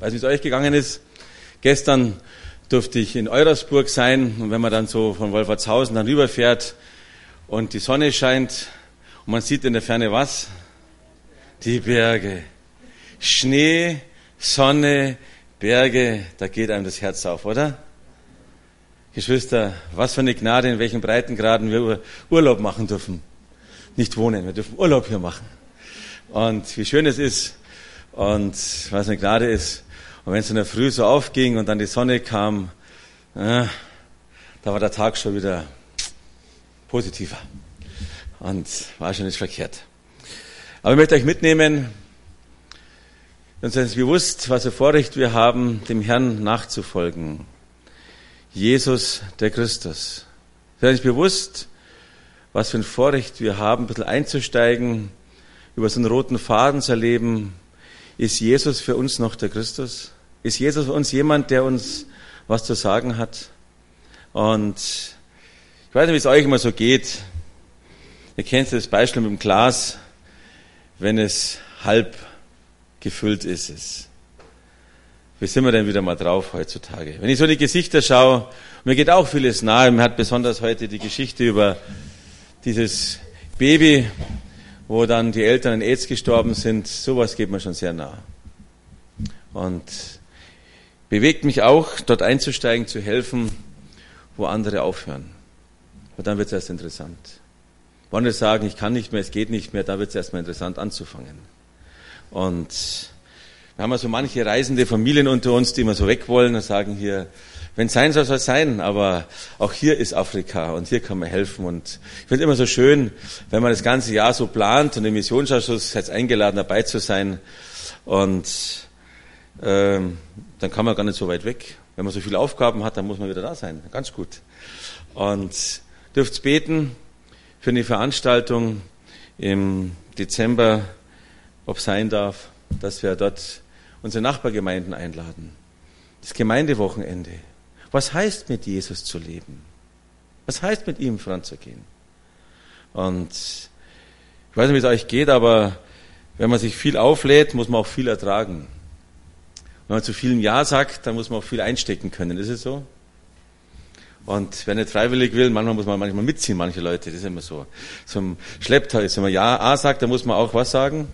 weiß nicht, wie es euch gegangen ist. Gestern durfte ich in Eurasburg sein und wenn man dann so von Wolfertshausen dann rüberfährt und die Sonne scheint und man sieht in der Ferne was? Die Berge. Schnee, Sonne, Berge, da geht einem das Herz auf, oder? Geschwister, was für eine Gnade, in welchen Breitengraden wir Urlaub machen dürfen. Nicht wohnen, wir dürfen Urlaub hier machen. Und wie schön es ist und was eine Gnade ist. Und wenn es in der Früh so aufging und dann die Sonne kam, da war der Tag schon wieder positiver. Und war schon nicht verkehrt. Aber ich möchte euch mitnehmen, uns ist bewusst, was für Vorrecht wir haben, dem Herrn nachzufolgen. Jesus, der Christus. Ist euch bewusst, was für ein Vorrecht wir haben, ein bisschen einzusteigen, über so einen roten Faden zu erleben. Ist Jesus für uns noch der Christus? Ist Jesus für uns jemand, der uns was zu sagen hat? Und ich weiß nicht, wie es euch immer so geht. Ihr kennt das Beispiel mit dem Glas, wenn es halb gefüllt ist. Wie sind wir denn wieder mal drauf heutzutage? Wenn ich so in die Gesichter schaue, mir geht auch vieles nahe. Mir hat besonders heute die Geschichte über dieses Baby, wo dann die Eltern an AIDS gestorben sind, sowas geht mir schon sehr nah. Und bewegt mich auch, dort einzusteigen, zu helfen, wo andere aufhören. Und dann wird es erst interessant. Wollen wir sagen, ich kann nicht mehr, es geht nicht mehr, da wird es erstmal interessant anzufangen. Und wir haben ja so manche reisende Familien unter uns, die immer so weg wollen und sagen hier, wenn es sein soll, soll es sein, aber auch hier ist Afrika und hier kann man helfen. Und ich finde es immer so schön, wenn man das ganze Jahr so plant und im Missionsausschuss jetzt eingeladen dabei zu sein. Und dann kann man gar nicht so weit weg. Wenn man so viele Aufgaben hat, dann muss man wieder da sein. Ganz gut. Und dürft beten für eine Veranstaltung im Dezember, ob sein darf, dass wir dort unsere Nachbargemeinden einladen. Das Gemeindewochenende. Was heißt, mit Jesus zu leben? Was heißt, mit ihm voranzugehen? Und ich weiß nicht, wie es euch geht, aber wenn man sich viel auflädt, muss man auch viel ertragen. Wenn man zu vielen Ja sagt, dann muss man auch viel einstecken können. Ist es so? Und wer nicht freiwillig will, muss man manchmal mitziehen, manche Leute. Das ist immer so. Zum Schlepptau ist, wenn man Ja, A sagt, dann muss man auch was sagen?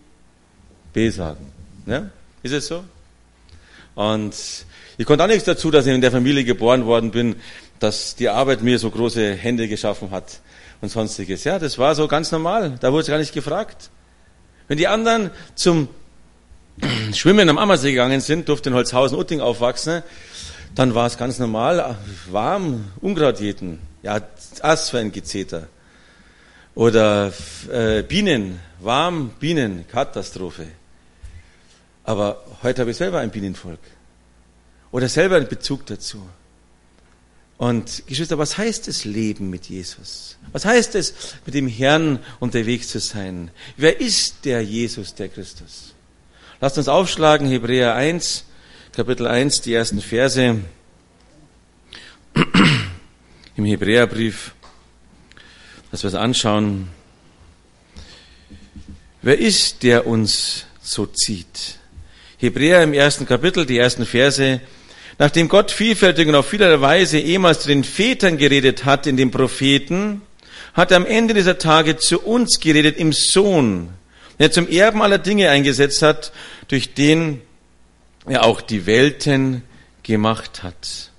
B sagen. Ja? Ist es so? Und ich konnte auch nichts dazu, dass ich in der Familie geboren worden bin, dass die Arbeit mir so große Hände geschaffen hat und sonstiges. Ja, das war so ganz normal. Da wurde es gar nicht gefragt. Wenn die anderen zum Schwimmen am Ammersee gegangen sind, durfte in Holzhausen-Utting aufwachsen, dann war es ganz normal, warm, Unkraut jäten. Ja, Ast für ein Gezeter. Oder Bienen, warm, Bienen, Katastrophe. Aber heute habe ich selber ein Bienenvolk. Oder selber einen Bezug dazu. Und Geschwister, was heißt es, Leben mit Jesus? Was heißt es, mit dem Herrn unterwegs zu sein? Wer ist der Jesus, der Christus? Lasst uns aufschlagen, Hebräer 1, Kapitel 1, die ersten Verse im Hebräerbrief, dass wir es anschauen. Wer ist, der uns so zieht? Hebräer im ersten Kapitel, die ersten Verse. Nachdem Gott vielfältig und auf vielerlei Weise ehemals zu den Vätern geredet hat in den Propheten, hat er am Ende dieser Tage zu uns geredet im Sohn, der zum Erben aller Dinge eingesetzt hat, durch den er auch die Welten gemacht hat.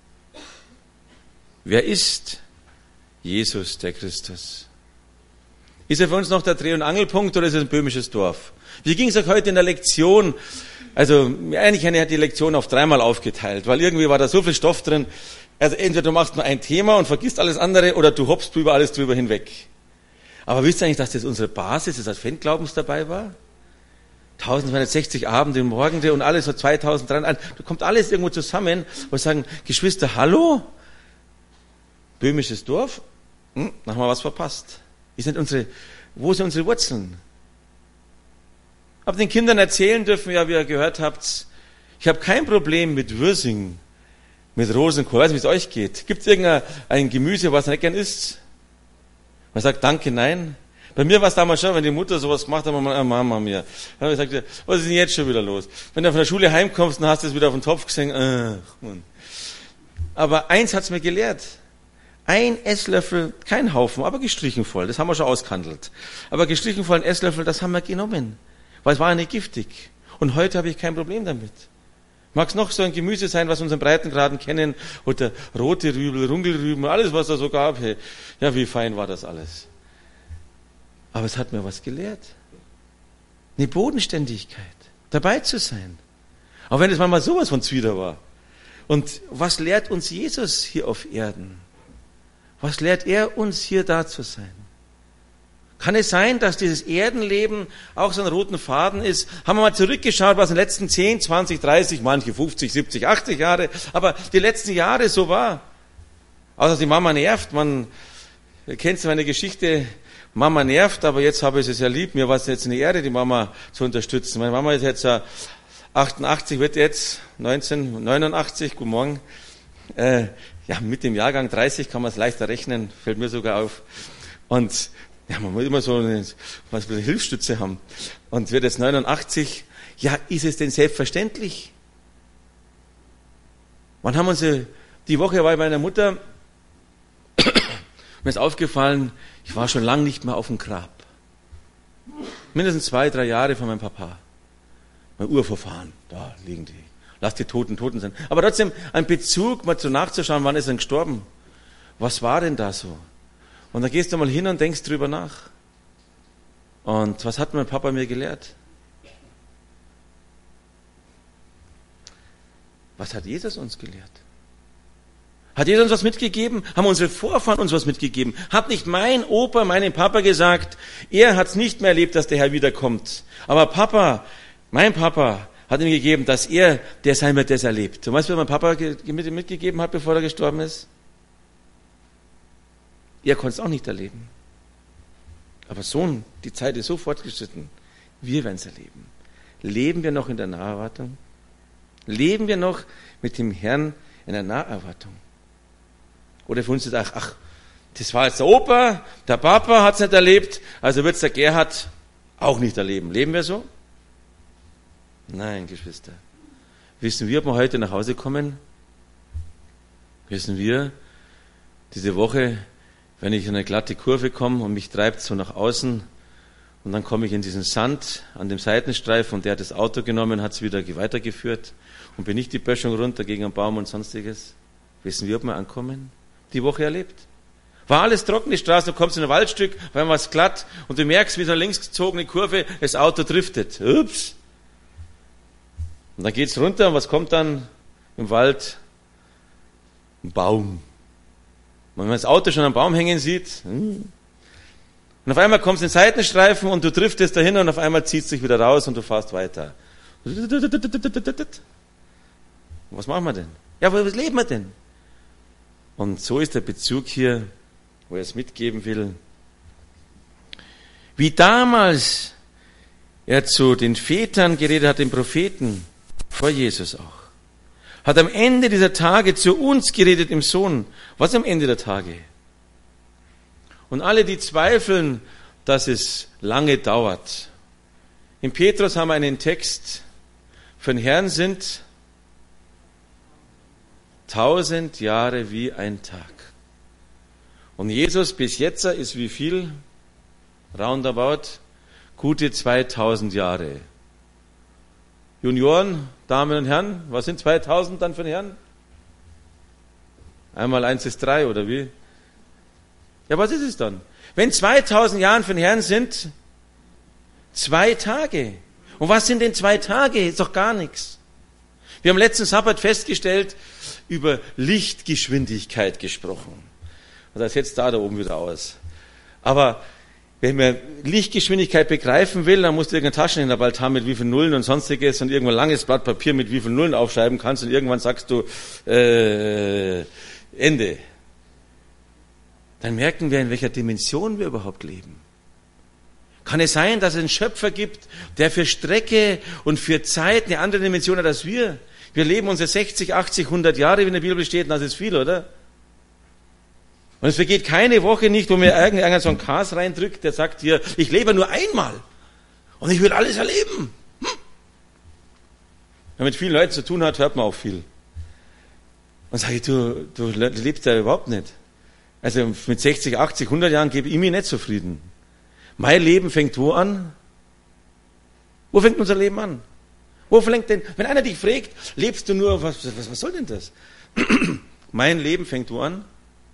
Wer ist Jesus, der Christus? Ist er für uns noch der Dreh- und Angelpunkt oder ist es ein böhmisches Dorf? Wie ging es euch heute in der Lektion? Also, eigentlich hat die Lektion auf 3-mal aufgeteilt, weil irgendwie war da so viel Stoff drin. Also, entweder du machst nur ein Thema und vergisst alles andere oder du hoppst über alles drüber hinweg. Aber wisst ihr eigentlich, dass das unsere Basis des Adventglaubens dabei war? 1260 Abende, Morgende und alles so 2300. Da kommt alles irgendwo zusammen, wo wir sagen, Geschwister, hallo? Böhmisches Dorf? Haben wir was verpasst. Wo sind unsere Wurzeln? Aber den Kindern erzählen dürfen, ja, wie ihr gehört habt, ich habe kein Problem mit Würsing, mit Rosenkohl. Ich weiß nicht, wie es euch geht. Gibt es irgendein Gemüse, was ihr nicht gern isst? Man sagt Danke, nein. Bei mir war es damals schon, wenn die Mutter sowas gemacht hat, Mama mir. Dann habe ich gesagt, was ist denn jetzt schon wieder los? Wenn du von der Schule heimkommst, dann hast du es wieder auf den Topf gesehen. Mann. Aber eins hat's mir gelehrt. Ein Esslöffel, kein Haufen, aber gestrichen voll. Das haben wir schon ausgehandelt. Aber gestrichen voll ein Esslöffel, das haben wir genommen. Weil es war ja nicht giftig. Und heute habe ich kein Problem damit. Mag es noch so ein Gemüse sein, was wir unseren Breitengraden kennen, oder rote Rübel, Runkelrüben, alles, was da so gab. Hey, ja, wie fein war das alles. Aber es hat mir was gelehrt. Eine Bodenständigkeit, dabei zu sein. Auch wenn es manchmal sowas von Zwider war. Und was lehrt uns Jesus hier auf Erden? Was lehrt er uns hier da zu sein? Kann es sein, dass dieses Erdenleben auch so ein roten Faden ist? Haben wir mal zurückgeschaut, was in den letzten 10, 20, 30, manche 50, 70, 80 Jahre, aber die letzten Jahre so war. Außer die Mama nervt, kennt meine Geschichte, Mama nervt, aber jetzt habe ich es ja lieb. Mir war es jetzt eine Ehre, die Mama zu unterstützen. Meine Mama ist jetzt 88, wird jetzt 1989, guten Morgen. Ja, mit dem Jahrgang 30 kann man es leichter rechnen, fällt mir sogar auf. Und ja, man muss immer so eine Hilfsstütze haben. Und wird jetzt 89, ja, ist es denn selbstverständlich? Wann haben wir uns, die Woche war ich bei meiner Mutter, mir ist aufgefallen, ich war schon lange nicht mehr auf dem Grab. Mindestens 2, 3 Jahre von meinem Papa. Mein Urvorfahren, da liegen die. Lass die Toten sein. Aber trotzdem ein Bezug, mal so nachzuschauen, wann ist er gestorben? Was war denn da so? Und dann gehst du mal hin und denkst drüber nach. Und was hat mein Papa mir gelehrt? Was hat Jesus uns gelehrt? Hat Jesus uns was mitgegeben? Haben unsere Vorfahren uns was mitgegeben? Hat nicht mein Opa, meinem Papa gesagt, er hat es nicht mehr erlebt, dass der Herr wiederkommt. Aber Papa, mein Papa, hat ihm gegeben, dass er der sein wird, der es erlebt. Und weißt du, was mein Papa mitgegeben hat, bevor er gestorben ist? Er konnte es auch nicht erleben. Aber Sohn, die Zeit ist so fortgeschritten, wir werden es erleben. Leben wir noch in der Naherwartung? Leben wir noch mit dem Herrn in der Naherwartung? Oder für uns ist ach, das war jetzt der Opa, der Papa hat es nicht erlebt, also wird es der Gerhard auch nicht erleben. Leben wir so? Nein, Geschwister. Wissen wir, ob wir heute nach Hause kommen? Wissen wir, diese Woche, wenn ich in eine glatte Kurve komme und mich treibt so nach außen und dann komme ich in diesen Sand an dem Seitenstreifen und der hat das Auto genommen, hat es wieder weitergeführt und bin nicht die Böschung runter gegen einen Baum und sonstiges. Wissen wir, ob wir ankommen? Die Woche erlebt. War alles trockene Straße, du kommst in ein Waldstück, auf einmal ist es glatt und du merkst, wie so eine links gezogene Kurve, das Auto driftet. Ups. Und dann geht's runter und was kommt dann im Wald? Ein Baum. Und wenn man das Auto schon am Baum hängen sieht, und auf einmal kommst du in den Seitenstreifen und du driftest dahin und auf einmal zieht es dich wieder raus und du fährst weiter. Und was machen wir denn? Ja, was leben wir denn? Und so ist der Bezug hier, wo er es mitgeben will. Wie damals er zu den Vätern geredet hat, den Propheten, vor Jesus auch. Hat am Ende dieser Tage zu uns geredet im Sohn. Was am Ende der Tage? Und alle, die zweifeln, dass es lange dauert. In Petrus haben wir einen Text, für den Herrn sind 1000 Jahre wie ein Tag. Und Jesus bis jetzt ist wie viel? Roundabout gute 2000 Jahre. Junioren, Damen und Herren, was sind 2000 dann für den Herrn? Einmal 1 ist 3, oder wie? Ja, was ist es dann? Wenn 2000 Jahre für den Herrn sind, 2 Tage. Und was sind denn 2 Tage? Ist doch gar nichts. Wir haben letzten Sabbat festgestellt, über Lichtgeschwindigkeit gesprochen. Und das setzt da oben wieder aus. Aber wenn man Lichtgeschwindigkeit begreifen will, dann musst du irgendeine Taschenrechner bald haben mit wie viel Nullen und sonstiges und irgendwann ein langes Blatt Papier mit wie viel Nullen aufschreiben kannst und irgendwann sagst du, Ende. Dann merken wir, in welcher Dimension wir überhaupt leben. Kann es sein, dass es einen Schöpfer gibt, der für Strecke und für Zeit eine andere Dimension hat als wir? Wir leben unsere 60, 80, 100 Jahre, wie in der Bibel steht, und das ist viel, oder? Und es vergeht keine Woche nicht, wo mir irgendeiner so einen Kas reindrückt, der sagt hier, ich lebe nur einmal und ich will alles erleben. Wenn man mit vielen Leuten zu tun hat, hört man auch viel. Und sage ich, du lebst ja überhaupt nicht. Also mit 60, 80, 100 Jahren gebe ich mir nicht zufrieden. Mein Leben fängt wo an? Wo fängt unser Leben an? Wo fängt denn, wenn einer dich fragt, lebst du nur, was soll denn das? Mein Leben fängt wo an?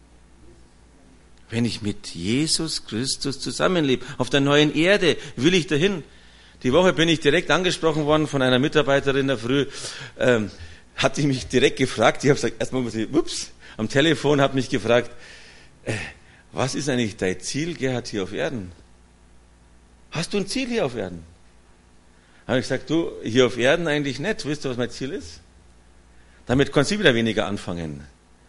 Wenn ich mit Jesus Christus zusammenlebe, auf der neuen Erde, will ich dahin. Die Woche bin ich direkt angesprochen worden von einer Mitarbeiterin in der Früh, hat die mich direkt gefragt, ich habe gesagt, erstmal am Telefon, hat mich gefragt, was ist eigentlich dein Ziel, Gerhard, hier auf Erden? Hast du ein Ziel hier auf Erden? Habe ich gesagt, du, hier auf Erden eigentlich nicht, wisst ihr, was mein Ziel ist? Damit kannst du wieder weniger anfangen.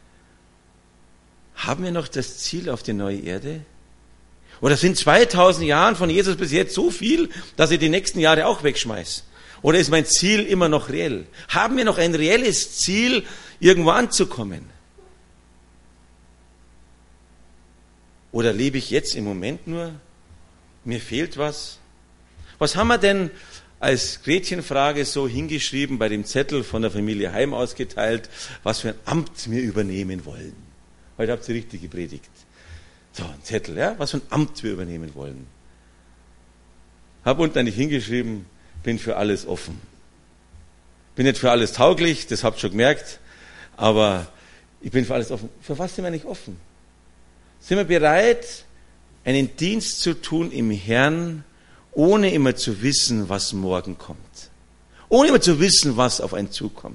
Haben wir noch das Ziel auf die neue Erde? Oder sind 2000 Jahren von Jesus bis jetzt so viel, dass ich die nächsten Jahre auch wegschmeiße? Oder ist mein Ziel immer noch reell? Haben wir noch ein reelles Ziel, irgendwo anzukommen? Oder lebe ich jetzt im Moment nur? Mir fehlt was? Was haben wir denn als Gretchenfrage so hingeschrieben bei dem Zettel von der Familie Heim ausgeteilt, was für ein Amt wir übernehmen wollen? Heute habt ihr richtig gepredigt. So, ein Zettel, ja, was für ein Amt wir übernehmen wollen. Hab unten eigentlich hingeschrieben, bin für alles offen. Bin nicht für alles tauglich, das habt ihr schon gemerkt, aber ich bin für alles offen. Für was sind wir nicht offen? Sind wir bereit, einen Dienst zu tun im Herrn, ohne immer zu wissen, was morgen kommt? Ohne immer zu wissen, was auf einen zukommt.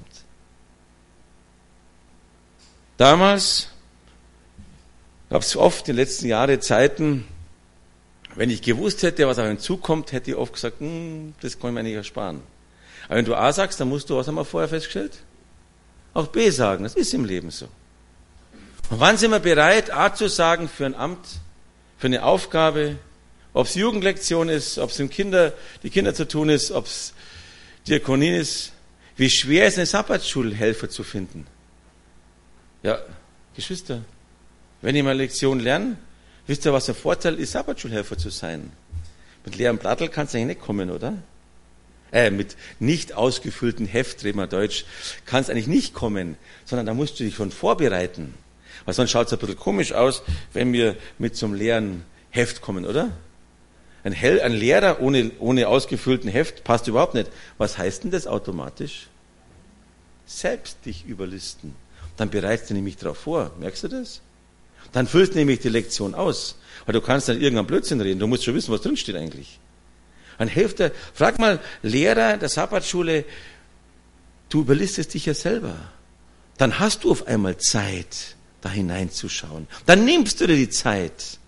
Damals gab es oft in den letzten Jahren Zeiten, wenn ich gewusst hätte, was auf einen zukommt, hätte ich oft gesagt, das kann ich mir nicht ersparen. Aber wenn du A sagst, dann musst du, was haben wir vorher festgestellt? Auch B sagen, das ist im Leben so. Und wann sind wir bereit, A zu sagen für ein Amt, für eine Aufgabe, ob es Jugendlektion ist, ob es die Kinder zu tun ist, ob es Diakonie ist, wie schwer ist eine Sabbatschulhelfer zu finden? Ja, Geschwister, wenn ich mal Lektion lerne, wisst ihr, was ein Vorteil ist, Sabbatschulhelfer zu sein? Mit leerem Blattl kannst du eigentlich nicht kommen, oder? Mit nicht ausgefüllten Heft, reden wir Deutsch, kannst eigentlich nicht kommen, sondern da musst du dich schon vorbereiten. Weil sonst schaut es ein bisschen komisch aus, wenn wir mit so einem leeren Heft kommen, oder? Ein Lehrer ohne ausgefüllten Heft passt überhaupt nicht. Was heißt denn das automatisch? Selbst dich überlisten. Dann bereitest du nämlich darauf vor. Merkst du das? Dann füllst du nämlich die Lektion aus. Weil du kannst dann irgendeinen Blödsinn reden. Du musst schon wissen, was drin steht eigentlich. Ein Hälfte, frag mal Lehrer der Sabbatschule, du überlistest dich ja selber. Dann hast du auf einmal Zeit, da hineinzuschauen. Dann nimmst du dir die Zeit.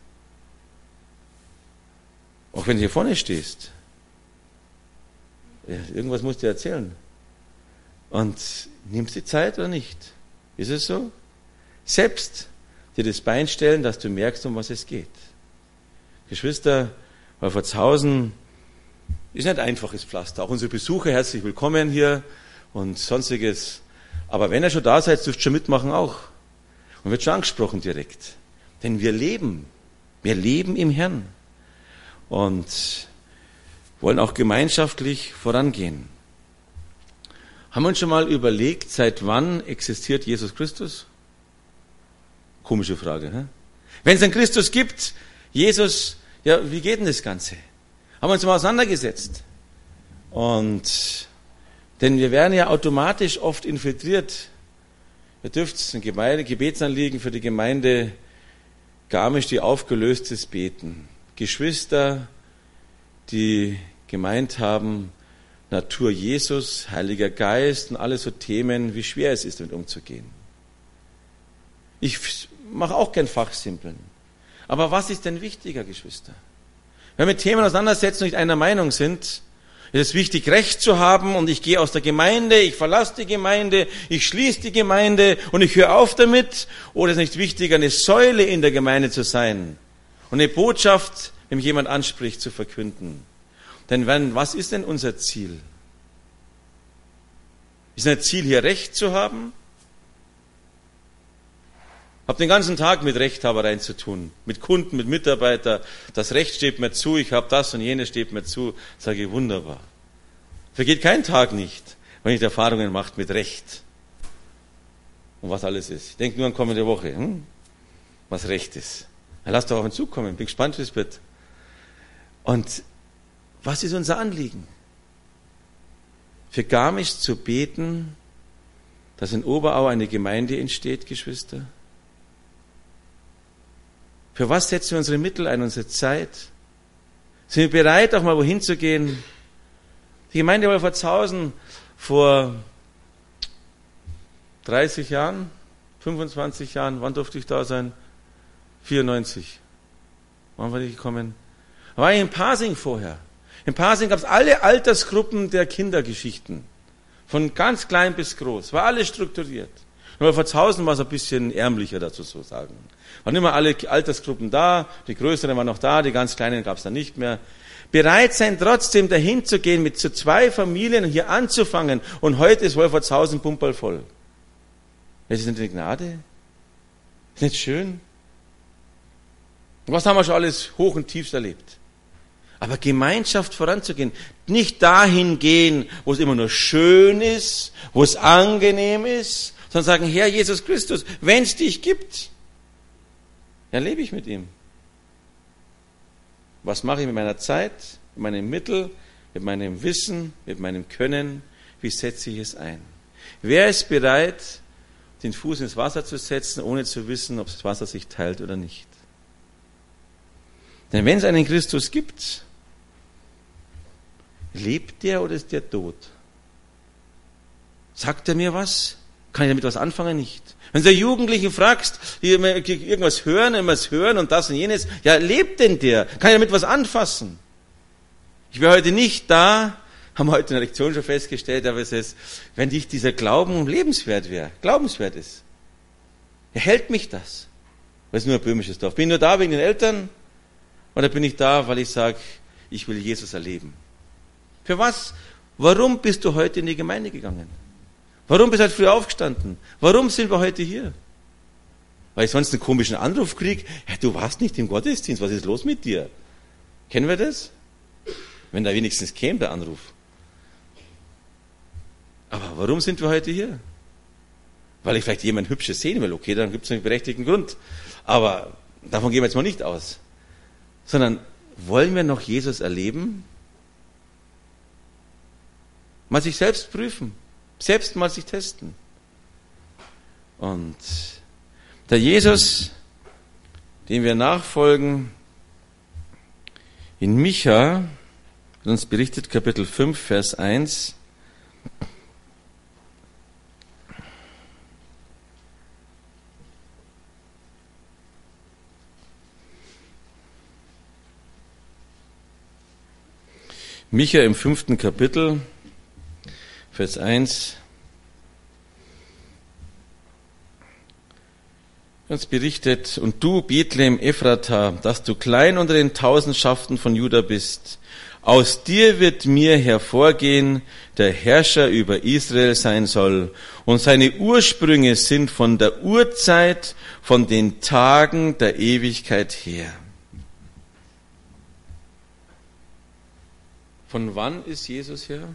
Auch wenn du hier vorne stehst. Ja, irgendwas musst du dir erzählen. Und nimmst die Zeit oder nicht? Ist es so? Selbst dir das Bein stellen, dass du merkst, um was es geht. Geschwister, Wolfertshausen ist nicht einfaches Pflaster. Auch unsere Besucher, herzlich willkommen hier und sonstiges. Aber wenn ihr schon da seid, dürft ihr schon mitmachen auch. Und wird schon angesprochen direkt. Denn wir leben im Herrn. Und wollen auch gemeinschaftlich vorangehen. Haben wir uns schon mal überlegt, seit wann existiert Jesus Christus? Komische Frage, ne? Wenn es einen Christus gibt, Jesus, ja, wie geht denn das Ganze? Haben wir uns mal auseinandergesetzt. Denn wir werden ja automatisch oft infiltriert. Ihr dürft ein Gebetsanliegen für die Gemeinde Garmisch, die aufgelöst ist, beten. Geschwister, die gemeint haben, Natur Jesus, Heiliger Geist und alle so Themen, wie schwer es ist, damit umzugehen. Ich mache auch gern Fachsimpeln. Aber was ist denn wichtiger, Geschwister? Wenn wir mit Themen auseinandersetzen und nicht einer Meinung sind, ist es wichtig, Recht zu haben und ich gehe aus der Gemeinde, ich verlasse die Gemeinde, ich schließe die Gemeinde und ich höre auf damit. Oder ist es nicht wichtiger, eine Säule in der Gemeinde zu sein und eine Botschaft, wenn mich jemand anspricht, zu verkünden? Denn was ist denn unser Ziel? Ist ein Ziel, hier Recht zu haben? Habe den ganzen Tag mit Rechthabereien zu tun, mit Kunden, mit Mitarbeitern. Das Recht steht mir zu, ich habe das und jenes steht mir zu. Sage ich, wunderbar. Vergeht kein Tag nicht, wenn ich Erfahrungen mache mit Recht. Und was alles ist. Ich denke nur an kommende Woche, was Recht ist. Dann lass doch auf ihn zukommen, bin gespannt, wie es wird. Und was ist unser Anliegen? Für Garmisch zu beten, dass in Oberau eine Gemeinde entsteht, Geschwister? Für was setzen wir unsere Mittel ein, unsere Zeit? Sind wir bereit, auch mal wohin zu gehen? Die Gemeinde Wolfertshausen vor 30 Jahren, 25 Jahren, wann durfte ich da sein? 94. Wann war ich gekommen? Da war ich in Pasing vorher. In Pasing gab es alle Altersgruppen der Kindergeschichten. Von ganz klein bis groß. War alles strukturiert. In Wolfertshausen war es ein bisschen ärmlicher, dazu so sagen. Waren immer alle Altersgruppen da, die größeren waren noch da, die ganz kleinen gab es dann nicht mehr. Bereit sein, trotzdem dahin zu gehen, mit so 2 Familien hier anzufangen. Und heute ist Wolfertshausen pumperl voll. Das ist nicht eine Gnade? Ist nicht schön? Und was haben wir schon alles hoch und tiefst erlebt? Aber Gemeinschaft voranzugehen, nicht dahin gehen, wo es immer nur schön ist, wo es angenehm ist, sondern sagen, Herr Jesus Christus, wenn es dich gibt, dann lebe ich mit ihm. Was mache ich mit meiner Zeit, mit meinen Mitteln, mit meinem Wissen, mit meinem Können? Wie setze ich es ein? Wer ist bereit, den Fuß ins Wasser zu setzen, ohne zu wissen, ob das Wasser sich teilt oder nicht? Denn wenn es einen Christus gibt, lebt der oder ist der tot? Sagt er mir was? Kann ich damit was anfangen? Nicht. Wenn du Jugendlichen fragst, die irgendwas hören und das und jenes, ja, lebt denn der? Kann ich damit was anfassen? Ich wäre heute nicht da, haben wir heute in der Lektion schon festgestellt, aber es ist, wenn dich dieser Glauben glaubenswert ist. Erhält mich das? Weil es nur ein böhmisches Dorf. Bin ich nur da wegen den Eltern? Oder bin ich da, weil ich sage, ich will Jesus erleben? Für was? Warum bist du heute in die Gemeinde gegangen? Warum bist du heute früh aufgestanden? Warum sind wir heute hier? Weil ich sonst einen komischen Anruf kriege, ja, du warst nicht im Gottesdienst, was ist los mit dir? Kennen wir das? Wenn da wenigstens käme der Anruf. Aber warum sind wir heute hier? Weil ich vielleicht jemand Hübsches sehen will, okay, dann gibt es einen berechtigten Grund. Aber davon gehen wir jetzt mal nicht aus. Sondern wollen wir noch Jesus erleben? Mal sich selbst prüfen. Selbst mal sich testen. Und der Jesus, dem wir nachfolgen, in Micha, wird uns berichtet, Kapitel 5, Vers 1, Micha im 5. Kapitel, Vers 1, uns berichtet, und du, Bethlehem Ephrata, dass du klein unter den Tausendschaften von Juda bist, aus dir wird mir hervorgehen, der Herrscher über Israel sein soll, und seine Ursprünge sind von der Urzeit, von den Tagen der Ewigkeit her. Von wann ist Jesus her?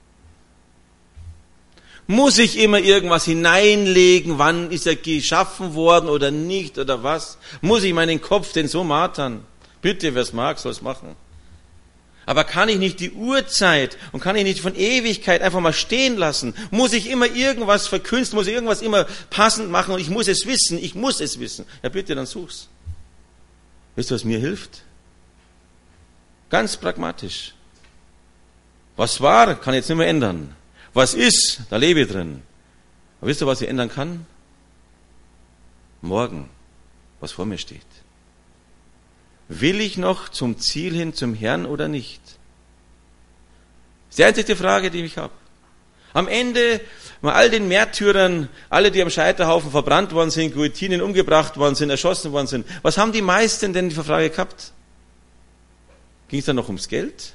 Muss ich immer irgendwas hineinlegen, wann ist er geschaffen worden oder nicht oder was? Muss ich meinen Kopf denn so martern? Bitte, wer es mag, soll es machen. Aber kann ich nicht die Urzeit und kann ich nicht von Ewigkeit einfach mal stehen lassen? Muss ich immer irgendwas verkünsteln, muss ich irgendwas immer passend machen und ich muss es wissen? Ja bitte, dann such's. Wisst ihr, was mir hilft? Ganz pragmatisch. Was war, kann ich jetzt nicht mehr ändern. Was ist, da lebe ich drin. Aber wisst ihr, was ich ändern kann? Morgen, was vor mir steht. Will ich noch zum Ziel hin, zum Herrn oder nicht? Das ist die einzige Frage, die ich habe. Am Ende, mal all den Märtyrern, alle, die am Scheiterhaufen verbrannt worden sind, Guillotinen umgebracht worden sind, erschossen worden sind, was haben die meisten denn für Frage gehabt? Ging es dann noch ums Geld?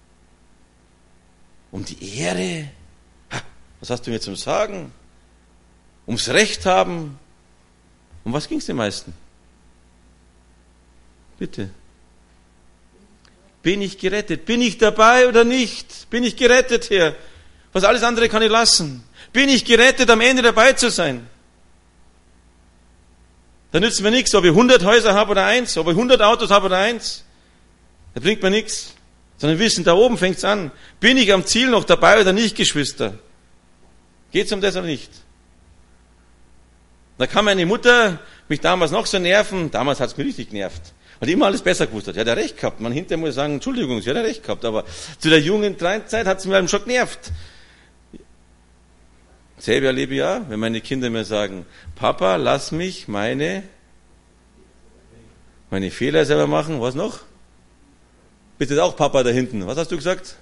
Um die Ehre? Was hast du mir zum Sagen? Ums Recht haben? Um was ging es den meisten? Bitte. Bin ich gerettet? Bin ich dabei oder nicht? Bin ich gerettet, Herr? Was alles andere kann ich lassen. Bin ich gerettet, am Ende dabei zu sein? Da nützt mir nichts, ob ich 100 Häuser habe oder eins, ob ich 100 Autos habe oder eins. Da bringt mir nichts. Sondern wissen, da oben fängt's an. Bin ich am Ziel noch dabei oder nicht, Geschwister? Geht's um das oder nicht? Da kann meine Mutter mich damals noch so nerven. Damals hat's mich richtig genervt. Weil die immer alles besser gewusst hat. Ja, der hat recht gehabt. Man hinterher muss sagen, Entschuldigung, sie hat recht gehabt. Aber zu der jungen Zeit hat's mir schon genervt. Selber erlebe ich ja, wenn meine Kinder mir sagen, Papa, lass mich meine Fehler selber machen. Was noch? Bitte auch Papa da hinten. Was hast du gesagt?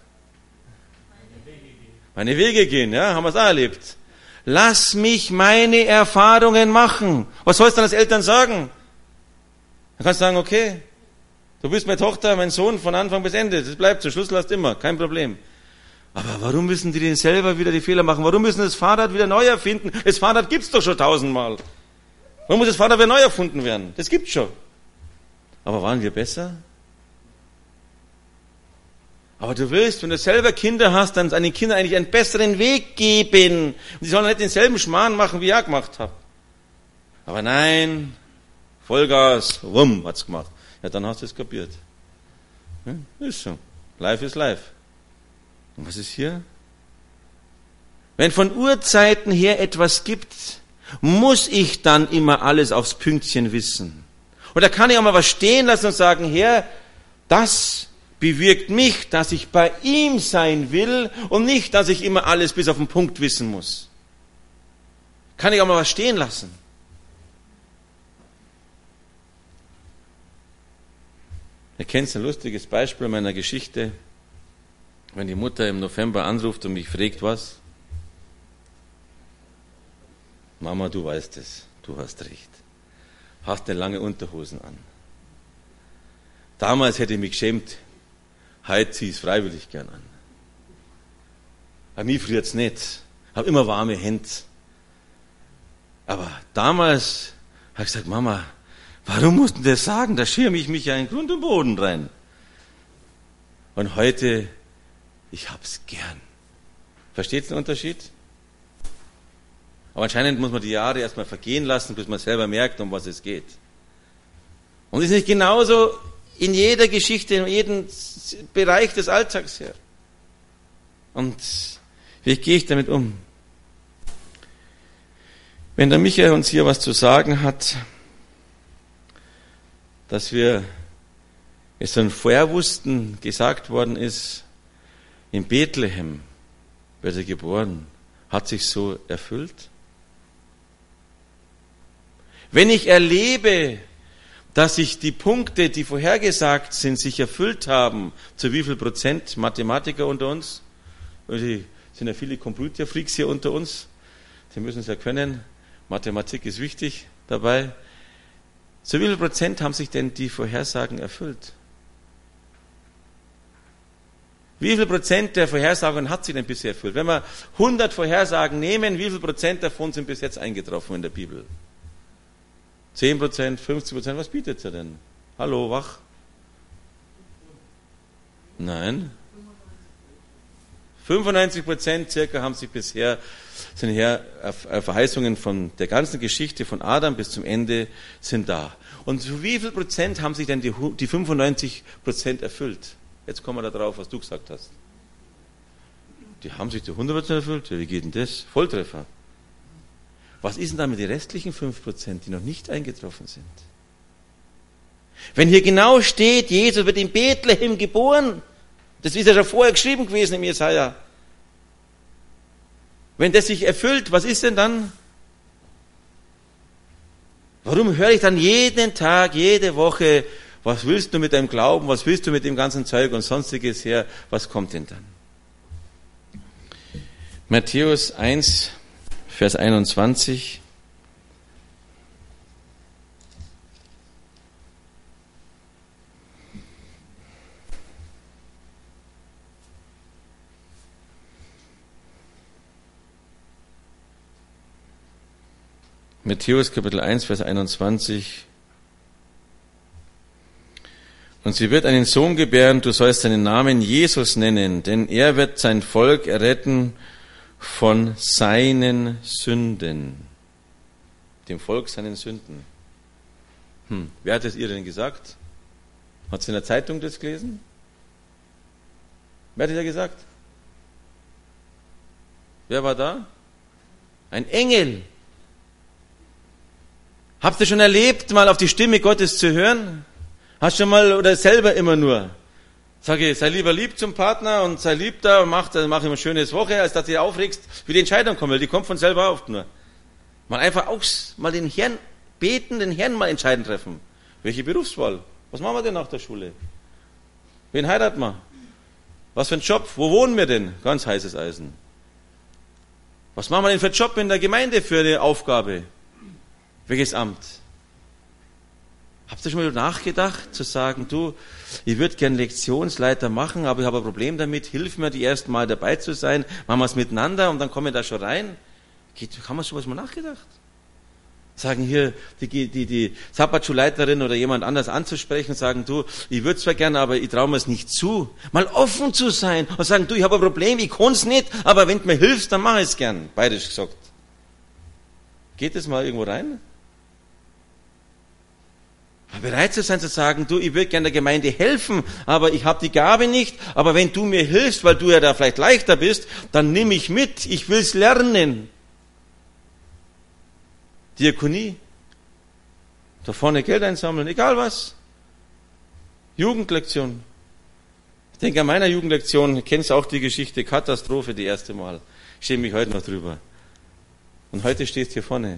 Meine Wege gehen, ja, haben wir es auch erlebt. Lass mich meine Erfahrungen machen. Was sollst du dann als Eltern sagen? Dann kannst du sagen, okay, du bist meine Tochter, mein Sohn von Anfang bis Ende. Das bleibt, zum Schluss lasst immer, kein Problem. Aber warum müssen die denn selber wieder die Fehler machen? Warum müssen das Fahrrad wieder neu erfinden? Das Fahrrad gibt's doch schon 1000-mal. Warum muss das Fahrrad wieder neu erfunden werden? Das gibt's schon. Aber waren wir besser? Aber du willst, wenn du selber Kinder hast, dann deinen Kindern eigentlich einen besseren Weg geben. Und die sollen nicht denselben Schmarrn machen, wie ich gemacht habe. Aber nein, Vollgas, wumm, hat's gemacht. Ja, dann hast du es kapiert. Ja, ist so. Life is life. Und was ist hier? Wenn von Urzeiten her etwas gibt, muss ich dann immer alles aufs Pünktchen wissen. Oder kann ich auch mal was stehen lassen und sagen, Herr, das bewirkt mich, dass ich bei ihm sein will und nicht, dass ich immer alles bis auf den Punkt wissen muss. Kann ich auch mal was stehen lassen? Ihr kennt ein lustiges Beispiel meiner Geschichte, wenn die Mutter im November anruft und mich fragt, was? Mama, du weißt es, du hast recht. Hast denn lange Unterhosen an? Damals hätte ich mich geschämt, heute ziehe ich es freiwillig gern an. Bei mir friert es nicht, habe immer warme Hände. Aber damals habe ich gesagt, Mama, warum musst du das sagen? Da schirme ich mich ja in Grund und Boden rein. Und heute, ich hab's gern. Versteht ihr den Unterschied? Aber anscheinend muss man die Jahre erstmal vergehen lassen, bis man selber merkt, um was es geht. Und es ist nicht genauso in jeder Geschichte, in jedem Bereich des Alltags her. Und wie gehe ich damit um? Wenn der Michael uns hier was zu sagen hat, dass wir es schon vorher wussten, gesagt worden ist, in Bethlehem wird er geboren, hat sich so erfüllt? Wenn ich erlebe, dass sich die Punkte, die vorhergesagt sind, sich erfüllt haben, zu wie viel Prozent Mathematiker unter uns? Es sind ja viele Computerfreaks hier unter uns, die müssen es ja können. Mathematik ist wichtig dabei. Zu wie viel Prozent haben sich denn die Vorhersagen erfüllt? Wie viel Prozent der Vorhersagen hat sich denn bisher erfüllt? Wenn wir 100 Vorhersagen nehmen, wie viel Prozent davon sind bis jetzt eingetroffen in der Bibel? 10%, 50%, was bietet er denn? Hallo, wach? Nein. 95% circa haben sich bisher, sind hier Verheißungen von der ganzen Geschichte von Adam bis zum Ende sind da. Und zu wie viel Prozent haben sich denn die 95% erfüllt? Jetzt kommen wir da drauf, was du gesagt hast. Die haben sich zu 100% erfüllt? Ja, wie geht denn das? Volltreffer. Was ist denn da mit den restlichen 5%, die noch nicht eingetroffen sind? Wenn hier genau steht, Jesus wird in Bethlehem geboren, das ist ja schon vorher geschrieben gewesen im Jesaja. Wenn das sich erfüllt, was ist denn dann? Warum höre ich dann jeden Tag, jede Woche, was willst du mit deinem Glauben, was willst du mit dem ganzen Zeug und sonstiges her, was kommt denn dann? Matthäus 1, Vers 21. Matthäus Kapitel 1, Vers 21. Und sie wird einen Sohn gebären, du sollst seinen Namen Jesus nennen, denn er wird sein Volk erretten von seinen Sünden. Dem Volk seinen Sünden. Wer hat es ihr denn gesagt? Hat sie in der Zeitung das gelesen? Wer hat es ihr gesagt? Wer war da? Ein Engel. Habt ihr schon erlebt, mal auf die Stimme Gottes zu hören? Hast du schon mal, oder selber immer nur? Sage, sei lieber lieb zum Partner und sei lieb da und mach immer eine schöne Woche, als dass du dich aufregst, wie die Entscheidung kommt, weil die kommt von selber auf nur. Mal einfach auch mal den Herrn beten, den Herrn mal entscheiden treffen. Welche Berufswahl? Was machen wir denn nach der Schule? Wen heiraten wir? Was für ein Job? Wo wohnen wir denn? Ganz heißes Eisen. Was machen wir denn für einen Job in der Gemeinde für eine Aufgabe? Welches Amt? Habt ihr schon mal nachgedacht, zu sagen, du, ich würde gern Lektionsleiter machen, aber ich habe ein Problem damit, hilf mir, die ersten Mal dabei zu sein, machen wir es miteinander und dann kommen wir da schon rein. Haben wir sowas mal nachgedacht? Sagen hier die Sabbatschulleiterin oder jemand anders anzusprechen und sagen, du, ich würde zwar gerne, aber ich traue mir es nicht zu. Mal offen zu sein und sagen, du, ich habe ein Problem, ich kann es nicht, aber wenn du mir hilfst, dann mache ich es gern. Bayerisch gesagt. Geht es mal irgendwo rein? Bereit zu sein, zu sagen, du, ich würde gerne der Gemeinde helfen, aber ich habe die Gabe nicht, aber wenn du mir hilfst, weil du ja da vielleicht leichter bist, dann nimm ich mit, ich will's lernen. Diakonie, da vorne Geld einsammeln, egal was. Jugendlektion. Ich denke an meiner Jugendlektion, du kennst auch die Geschichte, Katastrophe, die erste Mal. Ich schäme mich heute noch drüber. Und heute stehst du hier vorne.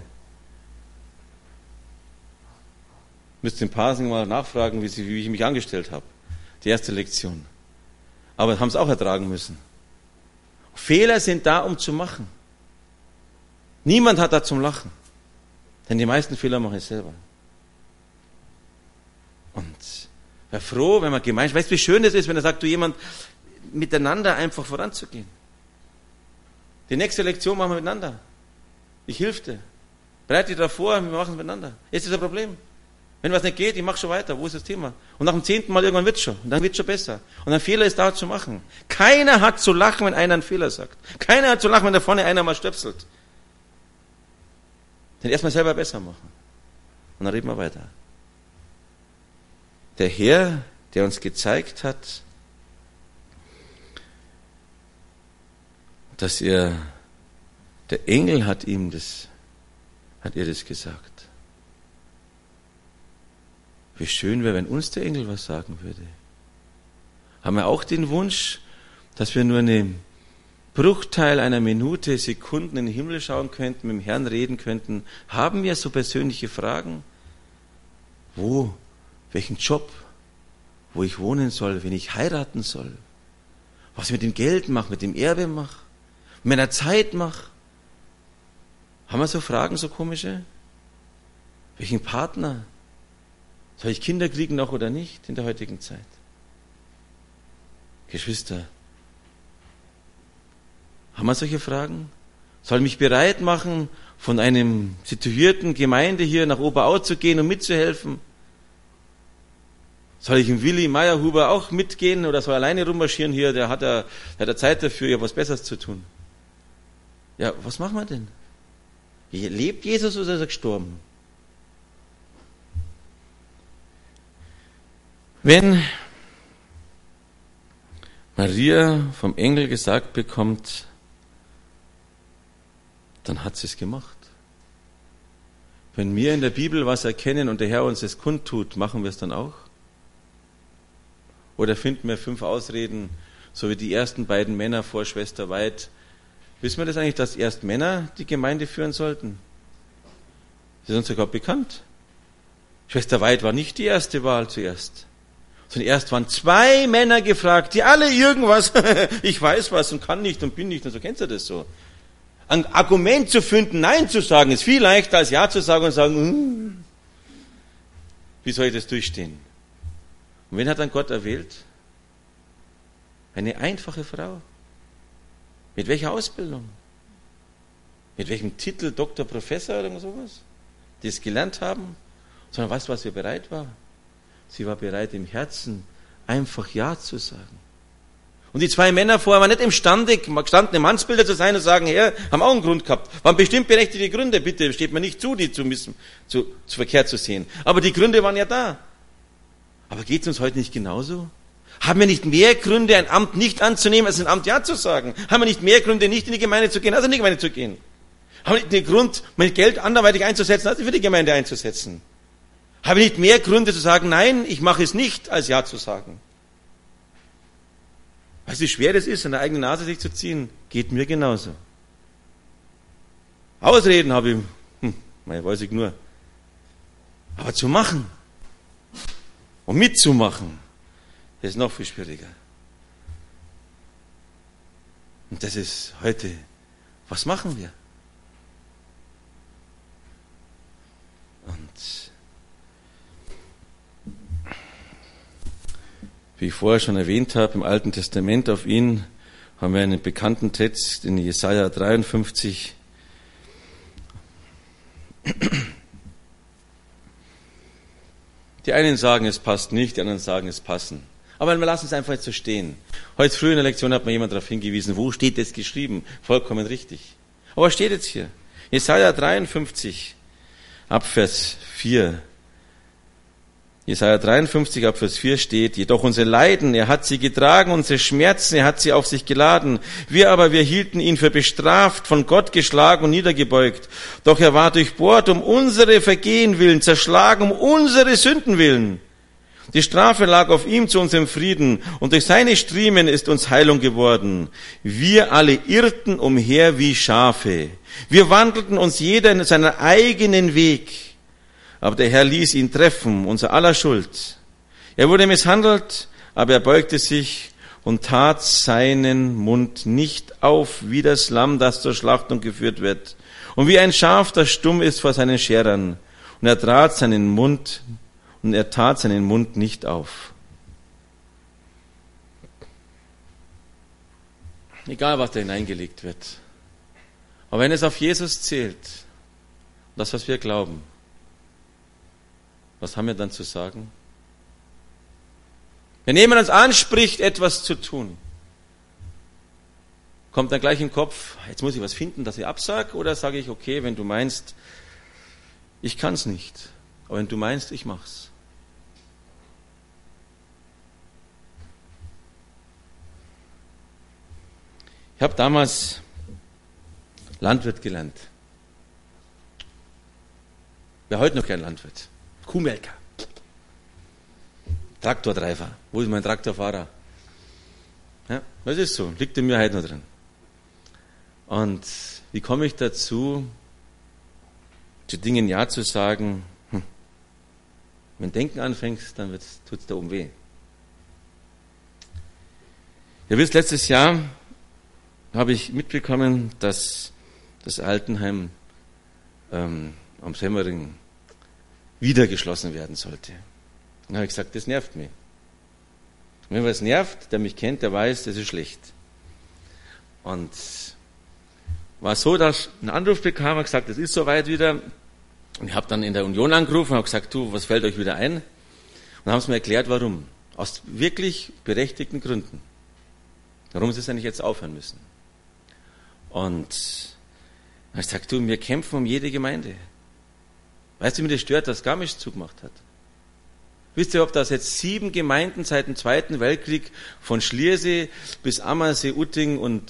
Müsst den Parsing mal nachfragen, wie ich mich angestellt habe. Die erste Lektion. Aber haben es auch ertragen müssen. Fehler sind da, um zu machen. Niemand hat da zum Lachen. Denn die meisten Fehler mache ich selber. Und wäre froh, wenn man gemeinsam, weißt du, wie schön es ist, wenn er sagt, du jemand, miteinander einfach voranzugehen. Die nächste Lektion machen wir miteinander. Ich helfe dir. Bereite dich darauf vor, wir machen es miteinander. Jetzt ist das Problem. Wenn was nicht geht, ich mache schon weiter. Wo ist das Thema? Und nach dem 10. Mal irgendwann wird es schon. Und dann wird es schon besser. Und ein Fehler ist da zu machen. Keiner hat zu lachen, wenn einer einen Fehler sagt. Keiner hat zu lachen, wenn da vorne einer mal stöpselt. Denn erstmal selber besser machen. Und dann reden wir weiter. Der Herr, der uns gezeigt hat, dass der Engel hat ihr das gesagt. Wie schön wäre, wenn uns der Engel was sagen würde. Haben wir auch den Wunsch, dass wir nur einen Bruchteil einer Minute, Sekunden in den Himmel schauen könnten, mit dem Herrn reden könnten? Haben wir so persönliche Fragen? Welchen Job? Wo ich wohnen soll? Wen ich heiraten soll? Was ich mit dem Geld mache, mit dem Erbe mache? Mit meiner Zeit mache? Haben wir so Fragen, so komische? Welchen Partner? Soll ich Kinder kriegen noch oder nicht in der heutigen Zeit? Geschwister, haben wir solche Fragen? Soll ich mich bereit machen, von einem situierten Gemeinde hier nach Oberau zu gehen und mitzuhelfen? Soll ich im Willi Meyerhuber auch mitgehen oder soll er alleine rummarschieren hier? Der hat ja Zeit dafür, ja was Besseres zu tun. Ja, was machen wir denn? Lebt Jesus oder ist er gestorben? Wenn Maria vom Engel gesagt bekommt, dann hat sie es gemacht. Wenn wir in der Bibel was erkennen und der Herr uns das kundtut, machen wir es dann auch? Oder finden wir 5 Ausreden, so wie die ersten beiden Männer vor Schwester Weid? Wissen wir das eigentlich, dass erst Männer die Gemeinde führen sollten? Das ist uns sogar bekannt. Schwester Weid war nicht die erste Wahl zuerst. Sondern erst waren 2 Männer gefragt, die alle irgendwas, ich weiß was und kann nicht und bin nicht und so, kennst du das so? Ein Argument zu finden, Nein zu sagen, ist viel leichter als Ja zu sagen und sagen, wie soll ich das durchstehen? Und wen hat dann Gott erwählt? Eine einfache Frau. Mit welcher Ausbildung? Mit welchem Titel, Doktor, Professor oder sowas? die es gelernt haben, sondern weißt du, was sie bereit war? Sie war bereit, im Herzen einfach Ja zu sagen. Und die zwei Männer vorher waren nicht imstande, gestandene Mannsbilder zu sein und sagen, Herr, haben auch einen Grund gehabt. Waren bestimmt berechtigte Gründe, bitte, steht mir nicht zu, die zu verkehrt zu sehen. Aber die Gründe waren ja da. Aber geht es uns heute nicht genauso? Haben wir nicht mehr Gründe, ein Amt nicht anzunehmen, als ein Amt Ja zu sagen? Haben wir nicht mehr Gründe, nicht in die Gemeinde zu gehen, als in die Gemeinde zu gehen? Haben wir nicht den Grund, mein Geld anderweitig einzusetzen, als für die Gemeinde einzusetzen? Haben wir nicht mehr Gründe zu sagen, nein, ich mache es nicht, als Ja zu sagen? Weißt du, wie schwer das ist, an der eigenen Nase sich zu ziehen? Geht mir genauso. Ausreden habe ich, weiß ich nur. Aber zu machen und mitzumachen, das ist noch viel schwieriger. Und das ist heute, was machen wir? Und wie ich vorher schon erwähnt habe, im Alten Testament auf ihn haben wir einen bekannten Text in Jesaja 53. Die einen sagen, es passt nicht, die anderen sagen, es passen. Aber wir lassen es einfach jetzt so stehen. Heute früh in der Lektion hat mir jemand darauf hingewiesen, wo steht das geschrieben? Vollkommen richtig. Aber was steht jetzt hier? Jesaja 53, Abvers 4. Jesaja 53, Abvers 4 steht, jedoch unsere Leiden, er hat sie getragen, unsere Schmerzen, er hat sie auf sich geladen. Wir hielten ihn für bestraft, von Gott geschlagen und niedergebeugt. Doch er war durchbohrt um unsere Vergehen willen, zerschlagen um unsere Sünden willen. Die Strafe lag auf ihm zu unserem Frieden, und durch seine Striemen ist uns Heilung geworden. Wir alle irrten umher wie Schafe. Wir wandelten uns jeder in seinen eigenen Weg. Aber der Herr ließ ihn treffen, unser aller Schuld. Er wurde misshandelt, aber er beugte sich und tat seinen Mund nicht auf, wie das Lamm, das zur Schlachtung geführt wird. Und wie ein Schaf, das stumm ist vor seinen Scherern. Und er tat seinen Mund nicht auf. Egal, was da hineingelegt wird. Aber wenn es auf Jesus zählt, das, was wir glauben, was haben wir dann zu sagen? Wenn jemand uns anspricht, etwas zu tun, kommt dann gleich im Kopf, jetzt muss ich was finden, dass ich absage, oder sage ich, okay, wenn du meinst, ich kann es nicht, aber wenn du meinst, ich mach's. Ich habe damals Landwirt gelernt. Wer heute noch kein Landwirt? Kuhmelker. Traktortreiber. Wo ist mein Traktorfahrer? Ja, das ist so. Liegt in mir heute noch drin. Und wie komme ich dazu, zu Dingen Ja zu sagen? Wenn Denken anfängst, dann tut es da oben weh. Ihr wisst, letztes Jahr habe ich mitbekommen, dass das Altenheim am Semmering wieder geschlossen werden sollte. Dann habe ich gesagt, das nervt mich. Und wenn was nervt, der mich kennt, der weiß, das ist schlecht. Und war so, dass ich einen Anruf bekam und gesagt, das ist soweit wieder. Und ich habe dann in der Union angerufen und habe gesagt, du, was fällt euch wieder ein? Und haben sie mir erklärt, warum. Aus wirklich berechtigten Gründen. Warum sie es eigentlich jetzt aufhören müssen. Und dann habe ich gesagt, du, wir kämpfen um jede Gemeinde. Weißt du, wie mir das stört, dass Garmisch zugemacht hat? Wisst ihr, ob das jetzt 7 Gemeinden seit dem Zweiten Weltkrieg von Schliersee bis Ammersee, Utting und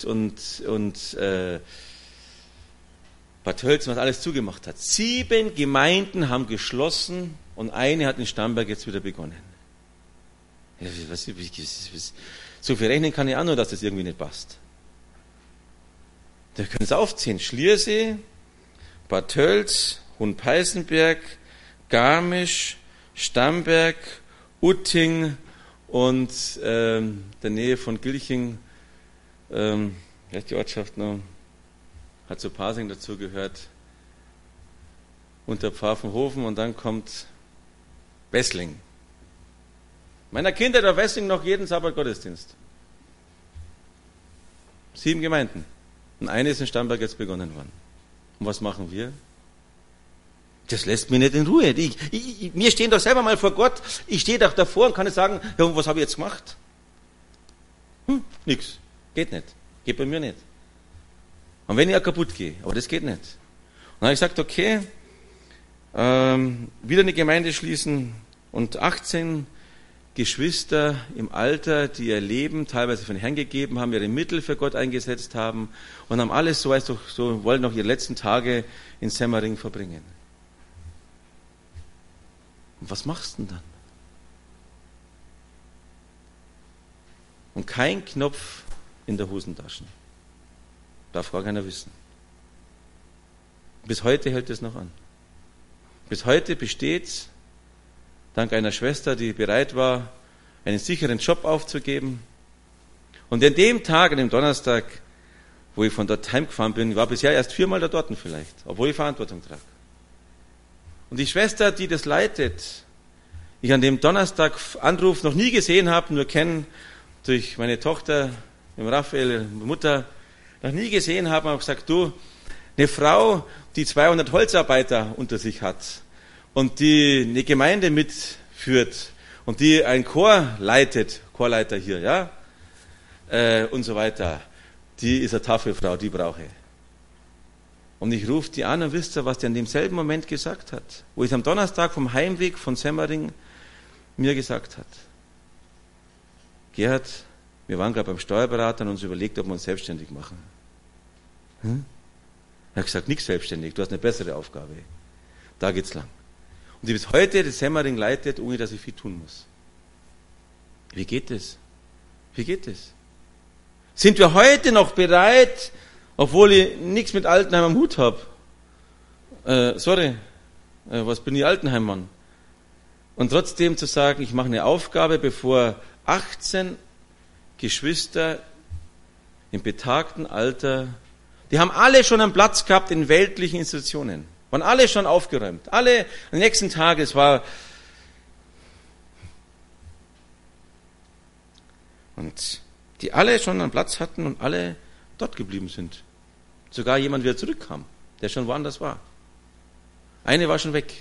Bad Tölz, was alles zugemacht hat. 7 Gemeinden haben geschlossen und eine hat in Starnberg jetzt wieder begonnen. Ja, so viel rechnen kann ich auch nur, dass das irgendwie nicht passt. Wir können es aufzählen. Schliersee, Bad Tölz, Hohenpeißenberg, Garmisch, Starnberg, Utting und der Nähe von Gilching, die Ortschaft noch, hat zu Pasing dazu gehört, unter Pfaffenhofen, und dann kommt Wessling. Meiner Kindheit war Wessling noch jeden Sabbat Gottesdienst. 7 Gemeinden. Und eine ist in Starnberg jetzt begonnen worden. Und was machen wir? Das lässt mich nicht in Ruhe. Wir stehen doch selber mal vor Gott. Ich stehe doch davor und kann nicht sagen, ja, und was habe ich jetzt gemacht? Nix. Geht nicht. Geht bei mir nicht. Und wenn ich auch kaputt gehe, aber das geht nicht. Und dann habe ich gesagt, okay, wieder eine Gemeinde schließen und 18 Geschwister im Alter, die ihr Leben teilweise für den Herrn gegeben haben, ihre Mittel für Gott eingesetzt haben und haben alles, so wollen noch ihre letzten Tage in Semmering verbringen. Und was machst du denn dann? Und kein Knopf in der Hosentasche. Darf gar keiner wissen. Bis heute hält es noch an. Bis heute besteht's, dank einer Schwester, die bereit war, einen sicheren Job aufzugeben. Und an dem Tag, an dem Donnerstag, wo ich von dort heimgefahren bin, ich war bisher erst 4-mal da dort vielleicht, obwohl ich Verantwortung trage. Und die Schwester, die das leitet, ich an dem Donnerstag Anruf noch nie gesehen habe, nur kennen durch meine Tochter, mit Raphael, meine Mutter, noch nie gesehen habe, habe gesagt, du, eine Frau, die 200 Holzarbeiter unter sich hat und die eine Gemeinde mitführt und die ein Chor leitet, Chorleiter hier, ja, und so weiter, die ist eine taffe Frau, die brauche ich. Und ich rufe die an und wisst ihr, was die an demselben Moment gesagt hat, wo ich am Donnerstag vom Heimweg von Semmering mir gesagt hat. Gerhard, wir waren gerade beim Steuerberater und uns überlegt, ob wir uns selbstständig machen. Er hat gesagt, nichts selbstständig, du hast eine bessere Aufgabe. Da geht's lang. Und die bis heute das Semmering leitet, ohne dass ich viel tun muss. Wie geht das? Wie geht das? Sind wir heute noch bereit, obwohl ich nichts mit Altenheim am Hut habe? Was bin ich Altenheimmann? Und trotzdem zu sagen, ich mache eine Aufgabe, bevor 18 Geschwister im betagten Alter, die haben alle schon einen Platz gehabt in weltlichen Institutionen, waren alle schon aufgeräumt, alle am nächsten Tag, es war, und die alle schon einen Platz hatten und alle dort geblieben sind. Sogar jemand wieder zurückkam, der schon woanders war. Eine war schon weg.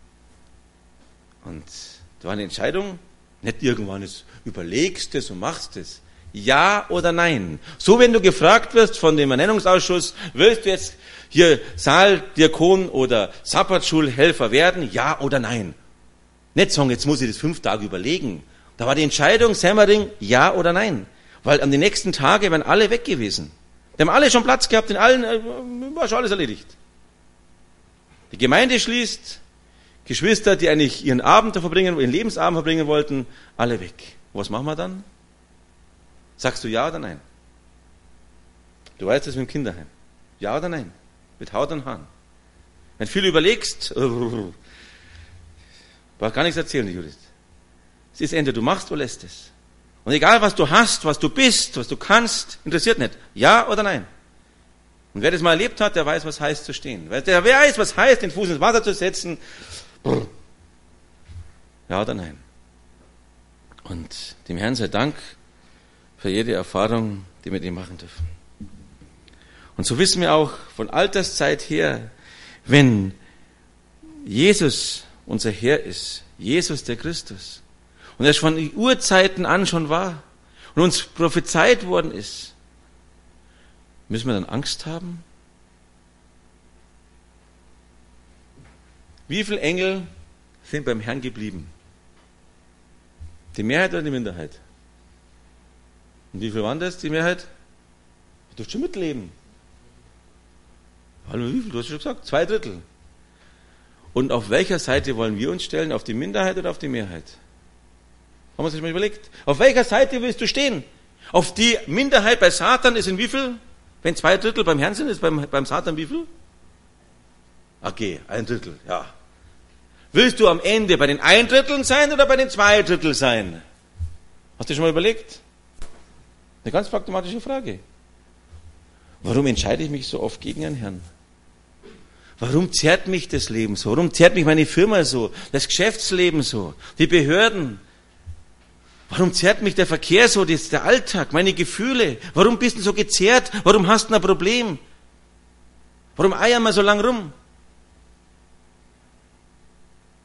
Und da war eine Entscheidung, nicht irgendwann ist, überlegst es und machst es. Ja oder nein. So, wenn du gefragt wirst von dem Ernennungsausschuss, willst du jetzt hier Saaldiakon oder Sabbatschulhelfer werden? Ja oder nein. Nicht sagen, jetzt muss ich das 5 Tage überlegen. Da war die Entscheidung, Semmering, ja oder nein. Weil an den nächsten Tagen wären alle weg gewesen. Die haben alle schon Platz gehabt, in allen, war schon alles erledigt. Die Gemeinde schließt, Geschwister, die eigentlich ihren ihren Lebensabend verbringen wollten, alle weg. Was machen wir dann? Sagst du ja oder nein? Du weißt es mit dem Kinderheim. Ja oder nein? Mit Haut und Haaren. Wenn du viel überlegst, braucht gar nichts erzählen, die Judith. Es ist entweder du machst oder lässt es. Und egal was du hast, was du bist, was du kannst, interessiert nicht. Ja oder nein? Und wer das mal erlebt hat, der weiß, was heißt zu stehen. Der weiß, was heißt, den Fuß ins Wasser zu setzen. Ja oder nein? Und dem Herrn sei Dank für jede Erfahrung, die wir mit ihm machen dürfen. Und so wissen wir auch von Alterszeit her, wenn Jesus unser Herr ist, Jesus der Christus, und er von den Urzeiten an schon war und uns prophezeit worden ist, müssen wir dann Angst haben? Wie viele Engel sind beim Herrn geblieben? Die Mehrheit oder die Minderheit? Und wie viel waren das, die Mehrheit? Du darfst schon mitleben. Hallo, wie viel? Du hast schon gesagt, 2/3. Und auf welcher Seite wollen wir uns stellen? Auf die Minderheit oder auf die Mehrheit? Haben wir uns das mal überlegt? Auf welcher Seite willst du stehen? Auf die Minderheit bei Satan ist in wie viel? Wenn 2/3 beim Herrn sind, ist beim Satan wie viel? Okay, 1/3, ja. Willst du am Ende bei den 1/3 sein oder bei den 2/3 sein? Hast du schon mal überlegt? Eine ganz pragmatische Frage. Warum entscheide ich mich so oft gegen einen Herrn? Warum zerrt mich das Leben so? Warum zerrt mich meine Firma so? Das Geschäftsleben so? Die Behörden? Warum zerrt mich der Verkehr so? Der Alltag? Meine Gefühle? Warum bist du so gezerrt? Warum hast du ein Problem? Warum eiern wir so lang rum?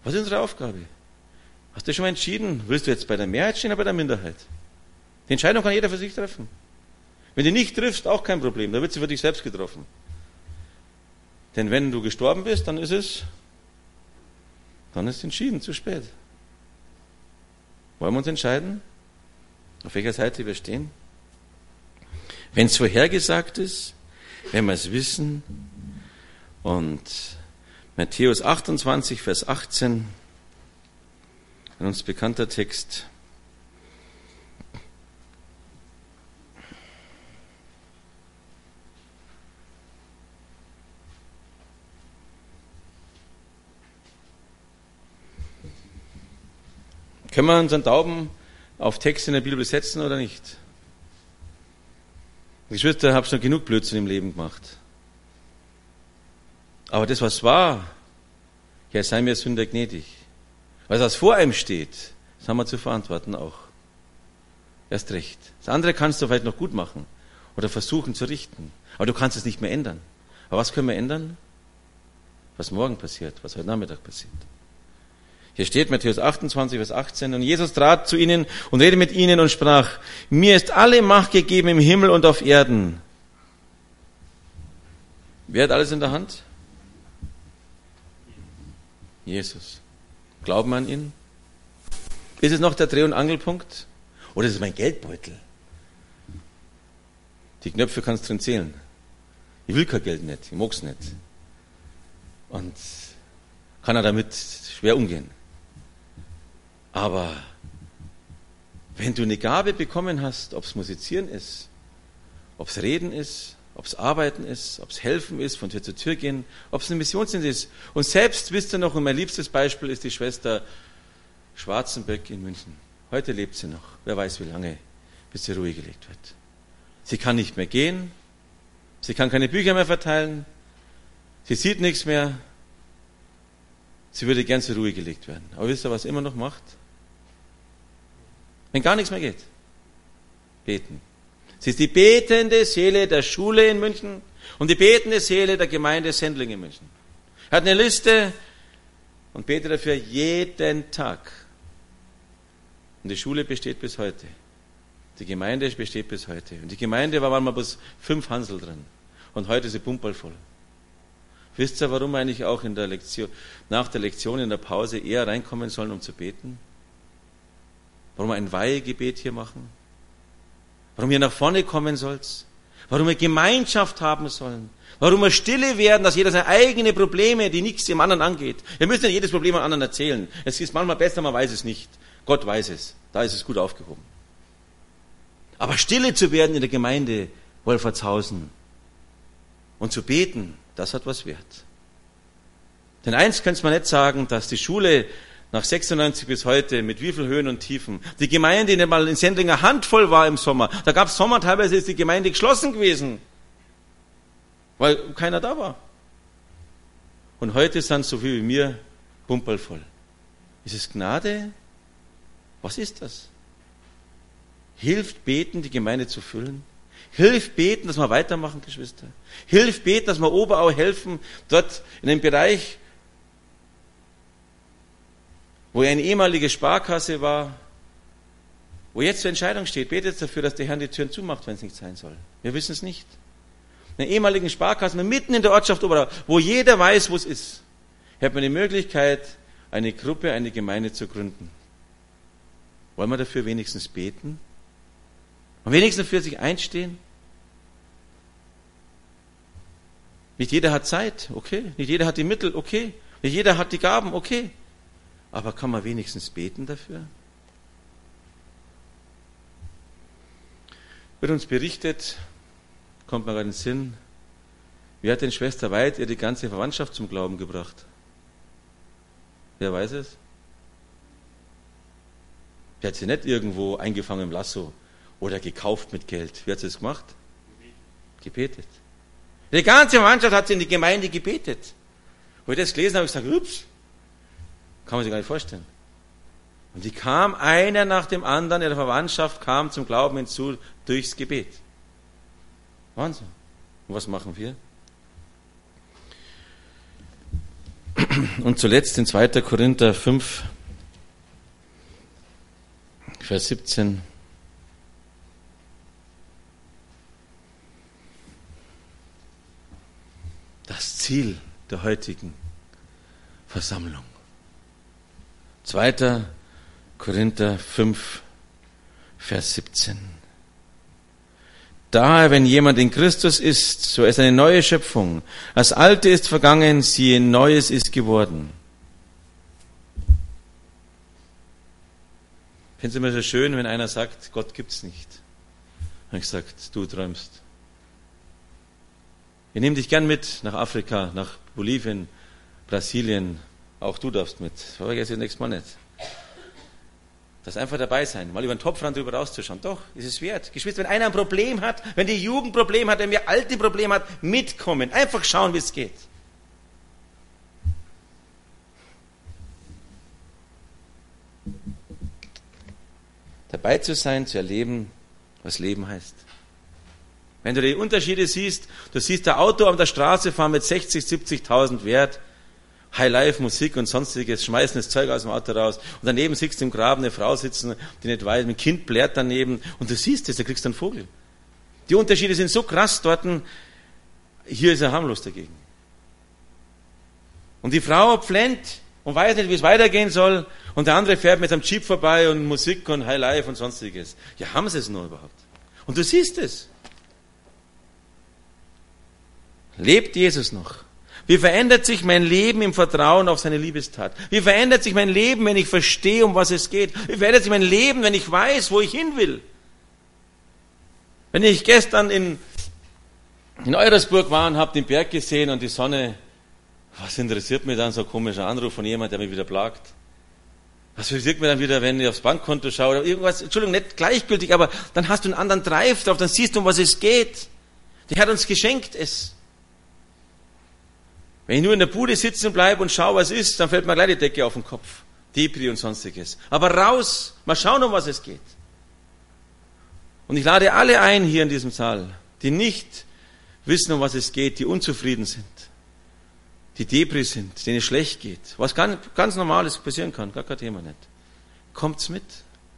Was ist unsere Aufgabe? Hast du schon mal entschieden, willst du jetzt bei der Mehrheit stehen oder bei der Minderheit? Die Entscheidung kann jeder für sich treffen. Wenn du nicht triffst, auch kein Problem, da wird sie für dich selbst getroffen. Denn wenn du gestorben bist, dann ist entschieden, zu spät. Wollen wir uns entscheiden, auf welcher Seite wir stehen? Wenn es vorhergesagt ist, wenn wir es wissen, und Matthäus 28, Vers 18, ein uns bekannter Text. Können wir unseren Daumen auf Texte in der Bibel setzen oder nicht? Geschwister, ich habe schon genug Blödsinn im Leben gemacht. Aber das, was war, ja, sei mir Sünder gnädig. Was vor einem steht, das haben wir zu verantworten auch. Erst recht. Das andere kannst du vielleicht noch gut machen oder versuchen zu richten. Aber du kannst es nicht mehr ändern. Aber was können wir ändern? Was morgen passiert, was heute Nachmittag passiert. Hier steht Matthäus 28, Vers 18. Und Jesus trat zu ihnen und redete mit ihnen und sprach, mir ist alle Macht gegeben im Himmel und auf Erden. Wer hat alles in der Hand? Jesus. Glauben wir an ihn? Ist es noch der Dreh- und Angelpunkt? Oder ist es mein Geldbeutel? Die Knöpfe kannst du drin zählen. Ich will kein Geld nicht, ich mag's nicht. Und kann er damit schwer umgehen. Aber wenn du eine Gabe bekommen hast, ob es Musizieren ist, ob es Reden ist, ob es Arbeiten ist, ob es Helfen ist, von Tür zu Tür gehen, ob es eine Missionsdienst ist. Und selbst wisst ihr noch, und mein liebstes Beispiel ist die Schwester Schwarzenböck in München. Heute lebt sie noch. Wer weiß wie lange, bis sie Ruhe gelegt wird. Sie kann nicht mehr gehen. Sie kann keine Bücher mehr verteilen. Sie sieht nichts mehr. Sie würde gern zur Ruhe gelegt werden. Aber wisst ihr, was sie immer noch macht? Wenn gar nichts mehr geht. Beten. Sie ist die betende Seele der Schule in München und die betende Seele der Gemeinde Sendling in München. Er hat eine Liste und betet dafür jeden Tag. Und die Schule besteht bis heute. Die Gemeinde besteht bis heute. Und die Gemeinde war mal bis 5 Hansel drin. Und heute ist sie pumpervoll. Wisst ihr, warum wir eigentlich auch in der Lektion, nach der Lektion in der Pause eher reinkommen sollen, um zu beten? Warum wir ein Weihegebet hier machen? Warum ihr nach vorne kommen sollt? Warum wir Gemeinschaft haben sollen? Warum wir stille werden, dass jeder seine eigenen Probleme, die nichts dem anderen angeht. Wir müssen nicht jedes Problem an anderen erzählen. Es ist manchmal besser, man weiß es nicht. Gott weiß es. Da ist es gut aufgehoben. Aber stille zu werden in der Gemeinde Wolfertshausen und zu beten, das hat was wert. Denn eins könnte man nicht sagen, dass die Schule nach 96 bis heute mit wie viel Höhen und Tiefen, die Gemeinde, die mal in Sendling eine Handvoll war im Sommer, da gab es Sommer, teilweise ist die Gemeinde geschlossen gewesen, weil keiner da war. Und heute sind so viel wie mir pumperlvoll. Ist es Gnade? Was ist das? Hilft beten, die Gemeinde zu füllen? Hilft beten, dass wir weitermachen, Geschwister? Hilft beten, dass wir Oberau helfen, dort in dem Bereich, wo eine ehemalige Sparkasse war, wo jetzt zur Entscheidung steht, betet dafür, dass der Herr die Türen zumacht, wenn es nicht sein soll. Wir wissen es nicht. Eine ehemaligen Sparkasse, mitten in der Ortschaft Oberau, wo jeder weiß, wo es ist, hat man die Möglichkeit, eine Gruppe, eine Gemeinde zu gründen. Wollen wir dafür wenigstens beten? Und wenigstens für sich einstehen? Nicht jeder hat Zeit, okay. Nicht jeder hat die Mittel, okay. Nicht jeder hat die Gaben, okay. Aber kann man wenigstens beten dafür? Wird uns berichtet, kommt mir gerade in den Sinn, wie hat denn Schwester Weid ihr die ganze Verwandtschaft zum Glauben gebracht? Wer weiß es? Die hat sie nicht irgendwo eingefangen im Lasso oder gekauft mit Geld. Wie hat sie es gemacht? Gebetet. Die ganze Verwandtschaft hat sie in die Gemeinde gebetet. Wo ich das gelesen habe, habe ich gesagt, ups, kann man sich gar nicht vorstellen. Und die kam einer nach dem anderen, in der Verwandtschaft kam zum Glauben hinzu durchs Gebet. Wahnsinn. Und was machen wir? Und zuletzt in 2. Korinther 5, Vers 17. Das Ziel der heutigen Versammlung. 2. Korinther 5, Vers 17. Daher, wenn jemand in Christus ist, so ist eine neue Schöpfung. Das Alte ist vergangen, siehe, Neues ist geworden. Ich finde es immer so schön, wenn einer sagt, Gott gibt's nicht. Habe ich gesagt, du träumst. Ich nehme dich gern mit nach Afrika, nach Bolivien, Brasilien. Auch du darfst mit. Das vergesse ich nächstes Mal nicht. Das einfach dabei sein, mal über den Topfrand drüber rauszuschauen. Doch, ist es wert. Geschwister, wenn einer ein Problem hat, wenn die Jugend ein Problem hat, wenn wir Alte ein Problem hat, mitkommen. Einfach schauen, wie es geht. Dabei zu sein, zu erleben, was Leben heißt. Wenn du die Unterschiede siehst, du siehst ein Auto an der Straße fahren mit 60, 70.000 Wert, Highlife, Musik und sonstiges, schmeißen das Zeug aus dem Auto raus und daneben siehst du im Graben eine Frau sitzen, die nicht weiß, ein Kind blärt daneben und du siehst es, da kriegst du einen Vogel. Die Unterschiede sind so krass dort, hier ist er harmlos dagegen. Und die Frau flennt und weiß nicht, wie es weitergehen soll und der andere fährt mit einem Jeep vorbei und Musik und Highlife und sonstiges. Ja, haben sie es nur überhaupt? Und du siehst es. Lebt Jesus noch? Wie verändert sich mein Leben im Vertrauen auf seine Liebestat? Wie verändert sich mein Leben, wenn ich verstehe, um was es geht? Wie verändert sich mein Leben, wenn ich weiß, wo ich hin will? Wenn ich gestern in Eurasburg war und habe den Berg gesehen und die Sonne, was interessiert mich dann so ein komischer Anruf von jemandem, der mich wieder plagt? Was interessiert mich dann wieder, wenn ich aufs Bankkonto schaue oder irgendwas? Entschuldigung, nicht gleichgültig, aber dann hast du einen anderen Drive drauf, dann siehst du, um was es geht. Der hat uns geschenkt es. Wenn ich nur in der Bude sitzen bleibe und schaue, was ist, dann fällt mir gleich die Decke auf den Kopf. Depri und sonstiges. Aber raus, mal schauen, um was es geht. Und ich lade alle ein hier in diesem Saal, die nicht wissen, um was es geht, die unzufrieden sind, die Depri sind, denen es schlecht geht, was ganz Normales passieren kann, gar kein Thema nicht. Kommt's mit.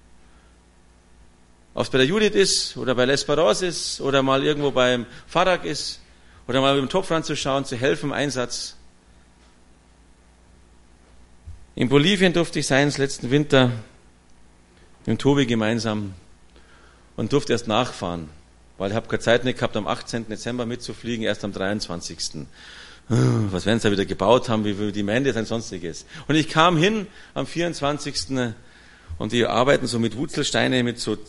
Ob es bei der Judith ist, oder bei l'Esperance ist, oder mal irgendwo beim Farag ist, oder mal mit dem Topf ranzuschauen, zu helfen im Einsatz. In Bolivien durfte ich sein, letzten Winter, mit dem Tobi gemeinsam, und durfte erst nachfahren, weil ich habe keine Zeit nicht gehabt, am 18. Dezember mitzufliegen, erst am 23. Was werden sie da wieder gebaut haben, wie die Mende und sonstiges. Und ich kam hin am 24. und die arbeiten so mit Wurzelsteine, mit so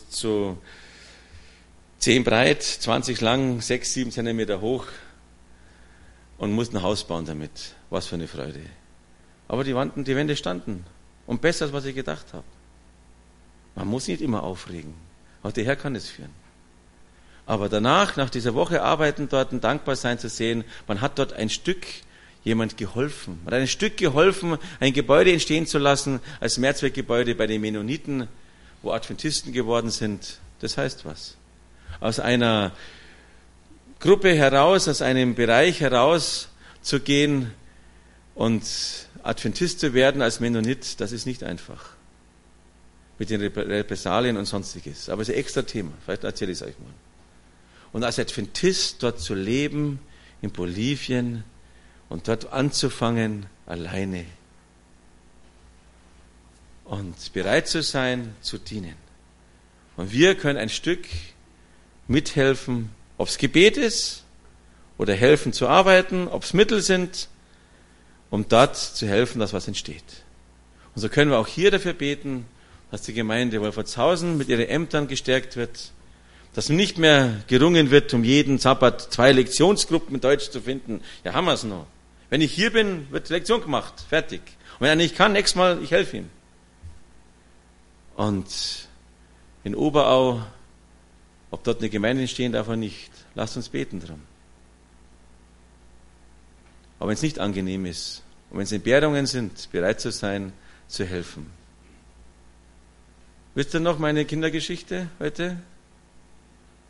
10 breit, 20 lang, 6, 7 Zentimeter hoch und mussten ein Haus bauen damit. Was für eine Freude. Aber die Wände standen. Und besser, als was ich gedacht habe. Man muss nicht immer aufregen. Auch der Herr kann es führen. Aber danach, nach dieser Woche arbeiten dort und dankbar sein zu sehen, man hat dort ein Stück jemand geholfen. Man hat ein Stück geholfen, ein Gebäude entstehen zu lassen, als Mehrzweckgebäude bei den Mennoniten, wo Adventisten geworden sind. Das heißt was. Aus einer Gruppe heraus, aus einem Bereich heraus zu gehen und Adventist zu werden als Mennonit, das ist nicht einfach. Mit den Repressalien und sonstiges. Aber es ist ein extra Thema. Vielleicht erzähle ich es euch mal. Und als Adventist dort zu leben, in Bolivien, und dort anzufangen, alleine. Und bereit zu sein, zu dienen. Und wir können ein Stück mithelfen, ob es Gebet ist oder helfen zu arbeiten, ob es Mittel sind, um dort zu helfen, dass was entsteht. Und so können wir auch hier dafür beten, dass die Gemeinde Wolfertshausen mit ihren Ämtern gestärkt wird, dass nicht mehr gerungen wird, um jeden Sabbat 2 Lektionsgruppen in Deutsch zu finden. Ja, haben wir es noch. Wenn ich hier bin, wird die Lektion gemacht, fertig. Und wenn er nicht kann, nächstes Mal, ich helfe ihm. Und in Oberau, ob dort eine Gemeinde entstehen darf oder nicht, lasst uns beten drum. Aber wenn es nicht angenehm ist und wenn es Entbehrungen sind, bereit zu sein, zu helfen. Wisst ihr noch meine Kindergeschichte heute?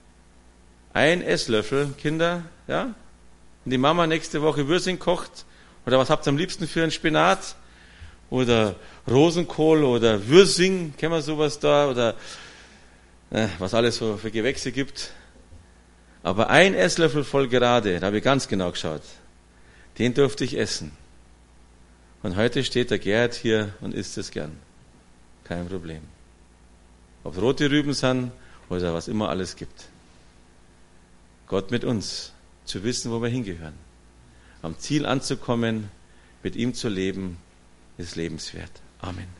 1 Esslöffel, Kinder, ja? Und die Mama nächste Woche Würstchen kocht Oder was habt ihr am liebsten für einen Spinat? Oder Rosenkohl oder Würsing, kennen wir sowas da? Oder was alles so für Gewächse gibt. Aber ein Esslöffel voll gerade, da habe ich ganz genau geschaut, den durfte ich essen. Und heute steht der Gerhard hier und isst es gern. Kein Problem. Ob rote Rüben sind oder was immer alles gibt. Gott mit uns, zu wissen, wo wir hingehören. Am Ziel anzukommen, mit ihm zu leben, ist lebenswert. Amen.